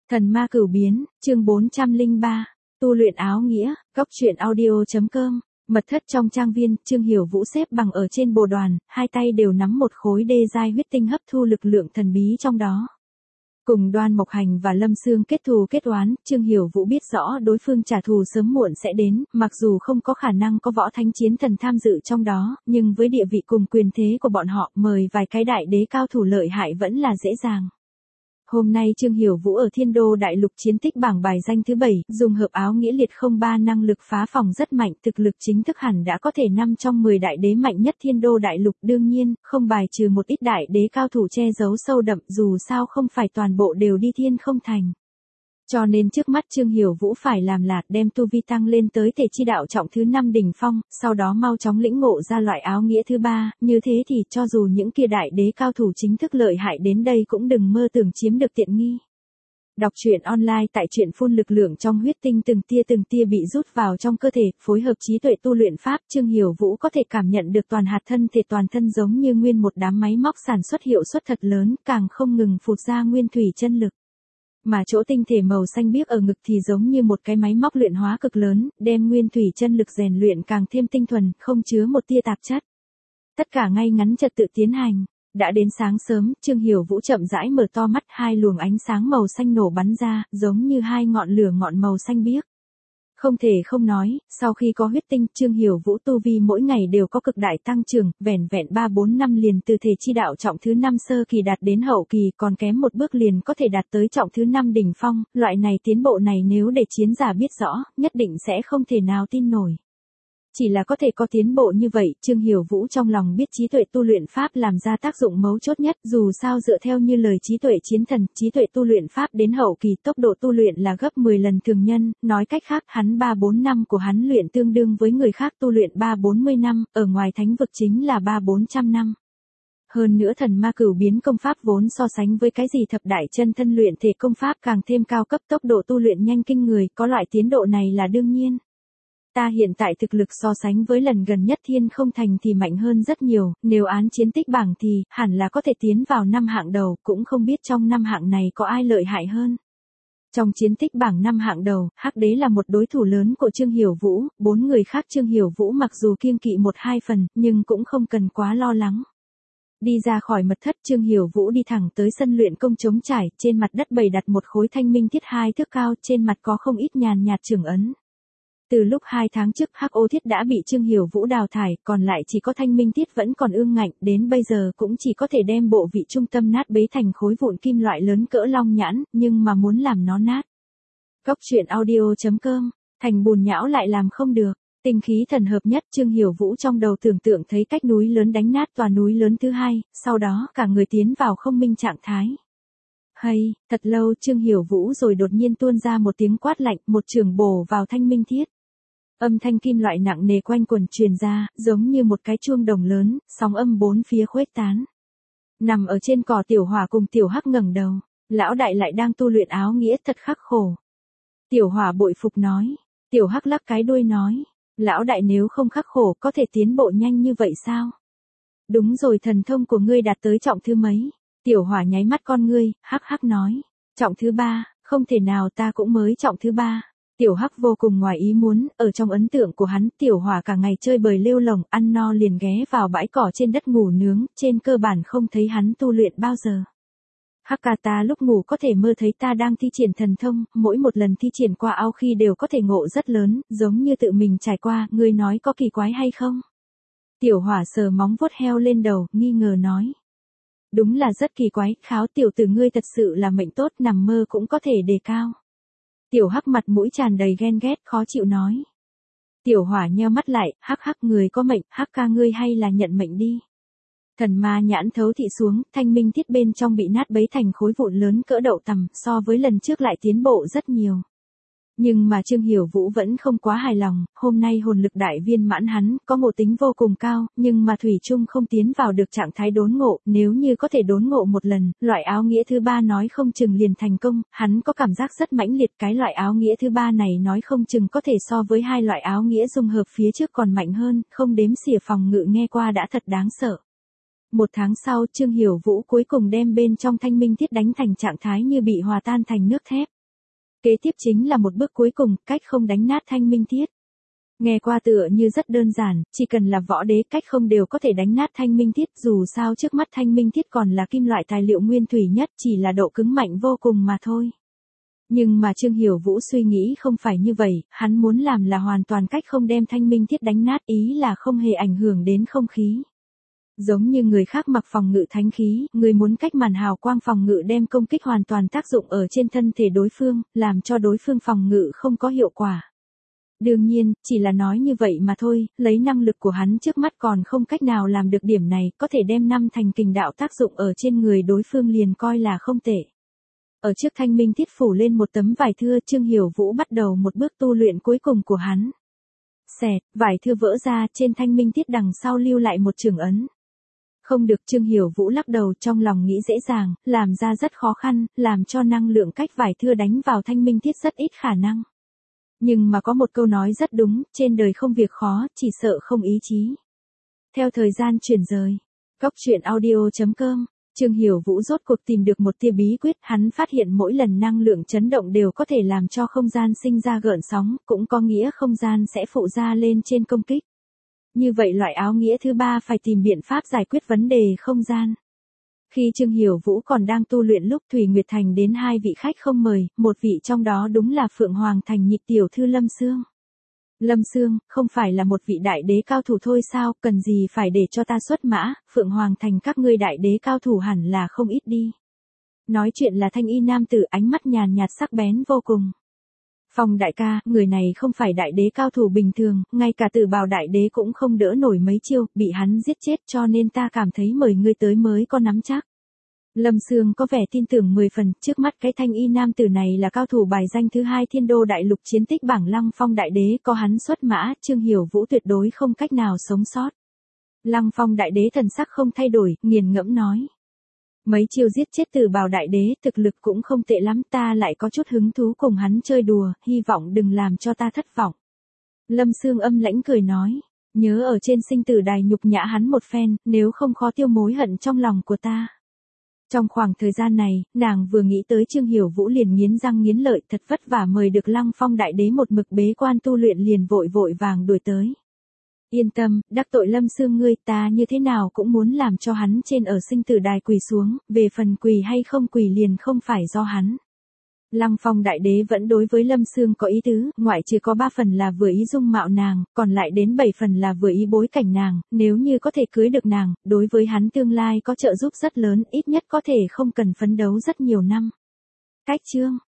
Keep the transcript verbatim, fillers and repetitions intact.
Thần ma cửu biến, chương bốn trăm lẻ ba, tu luyện áo nghĩa, góc truyện audio.com, mật thất trong trang viên, Trương Hiểu Vũ xếp bằng ở trên bồ đoàn, hai tay đều nắm một khối đê giai huyết tinh hấp thu lực lượng thần bí trong đó. Cùng Đoan Mộc Hành và Lâm Sương kết thù kết oán, Trương Hiểu Vũ biết rõ đối phương trả thù sớm muộn sẽ đến, mặc dù không có khả năng có võ thánh chiến thần tham dự trong đó, nhưng với địa vị cùng quyền thế của bọn họ, mời vài cái đại đế cao thủ lợi hại vẫn là dễ dàng. Hôm nay Trương Hiểu Vũ ở Thiên Đô Đại Lục chiến tích bảng bài danh thứ bảy, dùng hợp áo nghĩa liệt không ba năng lực phá phòng rất mạnh, thực lực chính thức hẳn đã có thể năm trong mười đại đế mạnh nhất Thiên Đô Đại Lục, đương nhiên, không bài trừ một ít đại đế cao thủ che giấu sâu đậm, dù sao không phải toàn bộ đều đi thiên không thành. Cho nên trước mắt Trương Hiểu Vũ phải làm là đem tu vi tăng lên tới thể chi đạo trọng thứ năm đỉnh phong, sau đó mau chóng lĩnh ngộ ra loại áo nghĩa thứ ba, như thế thì cho dù những kia đại đế cao thủ chính thức lợi hại đến đây cũng đừng mơ tưởng chiếm được tiện nghi. Đọc truyện online tại truyện phun lực lượng trong huyết tinh từng tia từng tia bị rút vào trong cơ thể, phối hợp trí tuệ tu luyện pháp, Trương Hiểu Vũ có thể cảm nhận được toàn hạt thân thể toàn thân giống như nguyên một đám máy móc sản xuất hiệu suất thật lớn, càng không ngừng phụt ra nguyên thủy chân lực. Mà chỗ tinh thể màu xanh biếc ở ngực thì giống như một cái máy móc luyện hóa cực lớn, đem nguyên thủy chân lực rèn luyện càng thêm tinh thuần, không chứa một tia tạp chất. Tất cả ngay ngắn trật tự tiến hành. Đã đến sáng sớm, Trương Hiểu Vũ chậm rãi mở to mắt, hai luồng ánh sáng màu xanh nổ bắn ra, giống như hai ngọn lửa ngọn màu xanh biếc. Không thể không nói, sau khi có huyết tinh, Trương Hiểu Vũ tu vi mỗi ngày đều có cực đại tăng trưởng, vẻn vẹn ba bốn năm liền từ thể chi đạo trọng thứ năm sơ kỳ đạt đến hậu kỳ, còn kém một bước liền có thể đạt tới trọng thứ năm đỉnh phong, loại này tiến bộ này nếu để chiến giả biết rõ, nhất định sẽ không thể nào tin nổi. Chỉ là có thể có tiến bộ như vậy, Trương Hiểu Vũ trong lòng biết trí tuệ tu luyện pháp làm ra tác dụng mấu chốt nhất, dù sao dựa theo như lời trí tuệ chiến thần, trí tuệ tu luyện pháp đến hậu kỳ tốc độ tu luyện là gấp mười lần thường nhân, nói cách khác hắn ba bốn năm của hắn luyện tương đương với người khác tu luyện ba bốn mươi năm, ở ngoài thánh vực chính là ba bốn trăm năm. Hơn nữa thần ma cửu biến công pháp vốn so sánh với cái gì thập đại chân thân luyện thể công pháp càng thêm cao cấp, tốc độ tu luyện nhanh kinh người, có loại tiến độ này là đương nhiên. Ta hiện tại thực lực so sánh với lần gần nhất thiên không thành thì mạnh hơn rất nhiều, nếu án chiến tích bảng thì, hẳn là có thể tiến vào năm hạng đầu, cũng không biết trong năm hạng này có ai lợi hại hơn. Trong chiến tích bảng năm hạng đầu, Hắc Đế là một đối thủ lớn của Trương Hiểu Vũ, bốn người khác Trương Hiểu Vũ mặc dù kiêng kỵ một hai phần, nhưng cũng không cần quá lo lắng. Đi ra khỏi mật thất, Trương Hiểu Vũ đi thẳng tới sân luyện công trống trải, trên mặt đất bày đặt một khối thanh minh thiết hai thước cao, trên mặt có không ít nhàn nhạt trưởng ấn. Từ lúc hai tháng trước Hắc Ô Thiết đã bị Trương Hiểu Vũ đào thải, còn lại chỉ có thanh minh thiết vẫn còn ương ngạnh, đến bây giờ cũng chỉ có thể đem bộ vị trung tâm nát bấy thành khối vụn kim loại lớn cỡ long nhãn, nhưng mà muốn làm nó nát. Góc truyện audio.com, thành bùn nhão lại làm không được. Tinh khí thần hợp nhất, Trương Hiểu Vũ trong đầu tưởng tượng thấy cách núi lớn đánh nát tòa núi lớn thứ hai, sau đó cả người tiến vào không minh trạng thái. Hay, thật lâu Trương Hiểu Vũ rồi đột nhiên tuôn ra một tiếng quát lạnh, một trường bổ vào thanh minh thiết. Âm thanh kim loại nặng nề quanh quần truyền ra, giống như một cái chuông đồng lớn, sóng âm bốn phía khuếch tán. Nằm ở trên cỏ Tiểu Hỏa cùng Tiểu Hắc ngẩng đầu, lão đại lại đang tu luyện áo nghĩa thật khắc khổ. Tiểu Hỏa bội phục nói, Tiểu Hắc lắc cái đuôi nói, lão đại nếu không khắc khổ có thể tiến bộ nhanh như vậy sao? Đúng rồi, thần thông của ngươi đạt tới trọng thứ mấy? Tiểu Hỏa nháy mắt con ngươi, hắc hắc nói, trọng thứ ba, không thể nào, ta cũng mới trọng thứ ba. Tiểu Hắc vô cùng ngoài ý muốn, ở trong ấn tượng của hắn, Tiểu Hỏa cả ngày chơi bời lêu lồng, ăn no liền ghé vào bãi cỏ trên đất ngủ nướng, trên cơ bản không thấy hắn tu luyện bao giờ. Hắc ca, ta lúc ngủ có thể mơ thấy ta đang thi triển thần thông, mỗi một lần thi triển qua ao khi đều có thể ngộ rất lớn, giống như tự mình trải qua, ngươi nói có kỳ quái hay không? Tiểu Hỏa sờ móng vuốt heo lên đầu, nghi ngờ nói. Đúng là rất kỳ quái, kháo tiểu tử ngươi thật sự là mệnh tốt, nằm mơ cũng có thể đề cao. Tiểu Hắc mặt mũi tràn đầy ghen ghét, khó chịu nói. Tiểu Hỏa nheo mắt lại, hắc hắc, người có mệnh, Hắc ca ngươi hay là nhận mệnh đi. Thần ma nhãn thấu thị xuống, thanh minh thiết bên trong bị nát bấy thành khối vụn lớn cỡ đậu tằm, so với lần trước lại tiến bộ rất nhiều. Nhưng mà Trương Hiểu Vũ vẫn không quá hài lòng, hôm nay hồn lực đại viên mãn hắn, có ngộ tính vô cùng cao, nhưng mà thủy chung không tiến vào được trạng thái đốn ngộ, nếu như có thể đốn ngộ một lần, loại áo nghĩa thứ ba nói không chừng liền thành công, hắn có cảm giác rất mãnh liệt, cái loại áo nghĩa thứ ba này nói không chừng có thể so với hai loại áo nghĩa dung hợp phía trước còn mạnh hơn, không đếm xỉa phòng ngự nghe qua đã thật đáng sợ. Một tháng sau, Trương Hiểu Vũ cuối cùng đem bên trong thanh minh thiết đánh thành trạng thái như bị hòa tan thành nước thép. Kế tiếp chính là một bước cuối cùng, cách không đánh nát Thanh Minh Thiết. Nghe qua tựa như rất đơn giản, chỉ cần là võ đế cách không đều có thể đánh nát Thanh Minh Thiết, dù sao trước mắt Thanh Minh Thiết còn là kim loại tài liệu nguyên thủy nhất, chỉ là độ cứng mạnh vô cùng mà thôi. Nhưng mà Trương Hiểu Vũ suy nghĩ không phải như vậy, hắn muốn làm là hoàn toàn cách không đem Thanh Minh Thiết đánh nát, ý là không hề ảnh hưởng đến không khí. Giống như người khác mặc phòng ngự thánh khí, người muốn cách màn hào quang phòng ngự đem công kích hoàn toàn tác dụng ở trên thân thể đối phương, làm cho đối phương phòng ngự không có hiệu quả. Đương nhiên, chỉ là nói như vậy mà thôi, lấy năng lực của hắn trước mắt còn không cách nào làm được điểm này, có thể đem năm thành kình đạo tác dụng ở trên người đối phương liền coi là không tệ. Ở trước Thanh Minh Thiết phủ lên một tấm vải thưa, Trương Hiểu Vũ bắt đầu một bước tu luyện cuối cùng của hắn. Xẹt, vải thưa vỡ ra, trên Thanh Minh Thiết đằng sau lưu lại một chưởng ấn. Không được, Trương Hiểu Vũ lắc đầu, trong lòng nghĩ dễ dàng, làm ra rất khó khăn, làm cho năng lượng cách vải thưa đánh vào Thanh Minh Thiết rất ít khả năng. Nhưng mà có một câu nói rất đúng, trên đời không việc khó, chỉ sợ không ý chí. Theo thời gian chuyển rời, Góc truyện audio chấm com, Trương Hiểu Vũ rốt cuộc tìm được một tia bí quyết, hắn phát hiện mỗi lần năng lượng chấn động đều có thể làm cho không gian sinh ra gợn sóng, cũng có nghĩa không gian sẽ phụ ra lên trên công kích. Như vậy loại áo nghĩa thứ ba phải tìm biện pháp giải quyết vấn đề không gian. Khi Trương Hiểu Vũ còn đang tu luyện lúc Thủy Nguyệt Thành đến hai vị khách không mời, một vị trong đó đúng là Phượng Hoàng Thành nhị tiểu thư Lâm Sương. Lâm Sương, không phải là một vị đại đế cao thủ thôi sao, cần gì phải để cho ta xuất mã, Phượng Hoàng Thành các ngươi đại đế cao thủ hẳn là không ít đi. Nói chuyện là thanh y nam tử, ánh mắt nhàn nhạt sắc bén vô cùng. Phong đại ca, người này không phải đại đế cao thủ bình thường, ngay cả Tử Bào đại đế cũng không đỡ nổi mấy chiêu, bị hắn giết chết, cho nên ta cảm thấy mời ngươi tới mới có nắm chắc. Lâm Sương có vẻ tin tưởng mười phần, trước mắt cái thanh y nam tử này là cao thủ bài danh thứ hai Thiên Đô đại lục chiến tích bảng Lăng Phong đại đế, có hắn xuất mã, Trương Hiểu Vũ tuyệt đối không cách nào sống sót. Lăng Phong đại đế thần sắc không thay đổi, nghiền ngẫm nói. Mấy chiêu giết chết Tử Bào đại đế, thực lực cũng không tệ lắm, ta lại có chút hứng thú cùng hắn chơi đùa, hy vọng đừng làm cho ta thất vọng. Lâm Sương âm lãnh cười nói, nhớ ở trên sinh tử đài nhục nhã hắn một phen, nếu không khó tiêu mối hận trong lòng của ta. Trong khoảng thời gian này, nàng vừa nghĩ tới Trương Hiểu Vũ liền nghiến răng nghiến lợi, thật vất vả mời được Lăng Phong đại đế một mực bế quan tu luyện liền vội vội vàng đuổi tới. Yên tâm, đắc tội Lâm Sương ngươi, ta như thế nào cũng muốn làm cho hắn trên ở sinh tử đài quỳ xuống, về phần quỳ hay không quỳ liền không phải do hắn. Lăng Phong đại đế vẫn đối với Lâm Sương có ý tứ, ngoại trừ có ba phần là vừa ý dung mạo nàng, còn lại đến bảy phần là vừa ý bối cảnh nàng, nếu như có thể cưới được nàng, đối với hắn tương lai có trợ giúp rất lớn, ít nhất có thể không cần phấn đấu rất nhiều năm. Cách chương